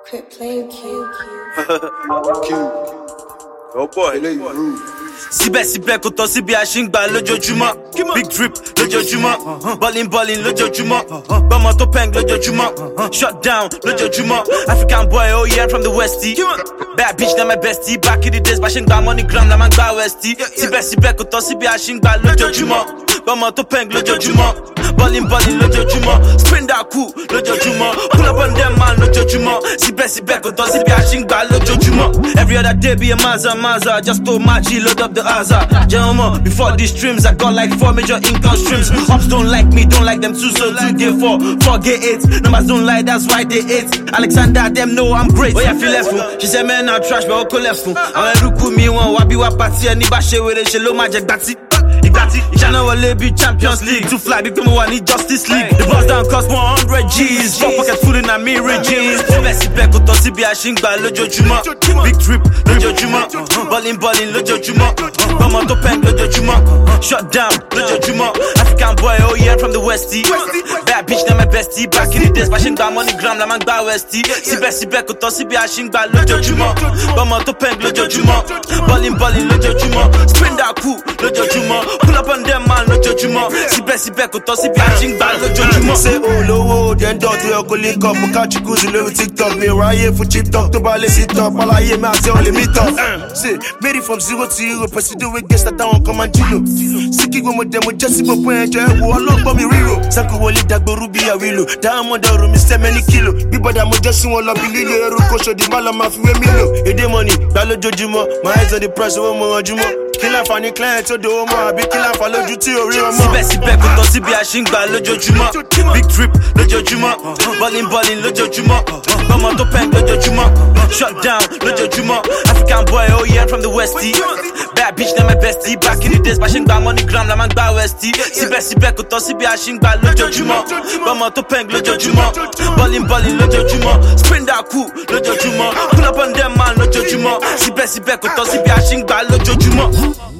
Quit playing cute. Cute. Oh boy. Síbẹ̀síbẹ̀ kò tọ́ síbi àṣìǹgbà lójoojúmọ́. Big drip lójoojúmọ́. Ballin lójoojúmọ́. Bọ́mọ tó peng lójoojúmọ́. Shut down lójoojúmọ́. African boy, oh yeah, from the Westie. Bad bitch, na my bestie. Back in the days, bá ṣe ń gba MoneyGram, la máa ń gba Westie. Síbẹ̀síbẹ̀ kò tọ́ síbi àṣìǹgbà lójoojúmọ́. Bọ́mọ tó peng lójoojúmọ́. Ballin lójoojúmọ́. Spin that cool lójoojúmọ́. Pull up on them man lójoojúmọ́. Síbẹ̀síbẹ̀ kò tọ́ síbi àṣìǹgbà lójoojúmọ́. Every other day be a Mazda. Just told my G, load up the Azar. Gentlemen, before these streams, I got like 4 major income streams. Ops don't like me, don't like them too, so 2 get 4, 4 get 8. Numbers don't lie, that's why they 8. Alexander, them know I'm great. Oh yeah, feel left fool. She said, man, I'm trash, but Oko left fool. I'm a ruku me one, wabi wapati, and Niba Shewere, Shelo Majek Bati. Channel will be Champions League. To fly, become one in Justice League. The boss down cost 100 G's. 4 pocket full in a mirror jeans. Síbẹ̀síbẹ̀ kò tọ́ síbi àṣìǹgbà lójoojúmọ́. Big drip lójoojúmọ́. Ballin lójoojúmọ́. Bọ́mọ tó peng lójoojúmọ́. Shut down lójoojúmọ́. African boy, oh yeah, from the Westie. Bad bitch, na my bestie. Back in the days, bá ṣe ń gba MoneyGram, la máa ń gba Westie. Síbẹ̀síbẹ̀ kò tọ́ síbi àṣìǹgbà lójoojúmọ́. Bọ́mọ tó peng lójoojúmọ́. Ballin lójoojúmọ́. Spin that cool lójoojúmọ́. Pull up on them man lójoojúmọ́. Síbẹ̀síbẹ̀ kò tọ́ síbi àṣìǹgbà lójoojúmọ́. Say olówó then dot we go link up. Mo catch you cruising lórí TikTok. Mi ráyè fún chip talk tó bá lè sit up. Àlàyé mi àti ọ̀lẹ̀ meet up. Say made it from 0 to hero. Presido we guess that àwọn kan máa ń jìlò. Síkì gbọ́ mo dẹ̀ mo jẹ́ sí gbogbo ẹ̀jẹ̀ ẹ̀wọ̀ ọlọ́gbọ́n mi ríro. Sanko wọlé dàgbòrú bí àwìlò. Diamond ọ̀rùn mi sẹ́mẹ́ ní kìlò. Bíbọ̀dà mo jẹ́ sí wọn lọ bí lílo ẹrú kò ṣòdì má lọ máa fi wé mi lò. Èdè money gbá lójoojúmọ́. My eyes on the price owó mo ranjúmọ́. Kí láǹfààní client tó dòwó mọ́ àbí kí láǹfà lójú tí orí ọmọ. Síbẹ̀síbẹ̀ kò tọ́ síbi àṣìǹgbà lójoojúmọ́. Big drip lójoojúmọ́. Ballin lójoojúmọ́. Bọ́mọ tó peng lójoojúmọ́. Shut down lójoojúmọ́. African boy, oh yeah, from the Westie. Bad bitch, na my bestie. Back in the days, bá ṣe ń gba MoneyGram, la máa ń gba Westie. Síbẹ̀síbẹ̀ kò tọ́ síbi àṣìǹgbà lójoojúmọ́. Bọ́mọ tó peng lójoojúmọ́. Ballin lójoojúmọ́. Spin that cool lójoojúmọ́. Pull up on them man lójoojúmọ́. Síbẹ̀síbẹ̀ kò tọ́ síbi àṣìǹgbà lójoojúmọ́.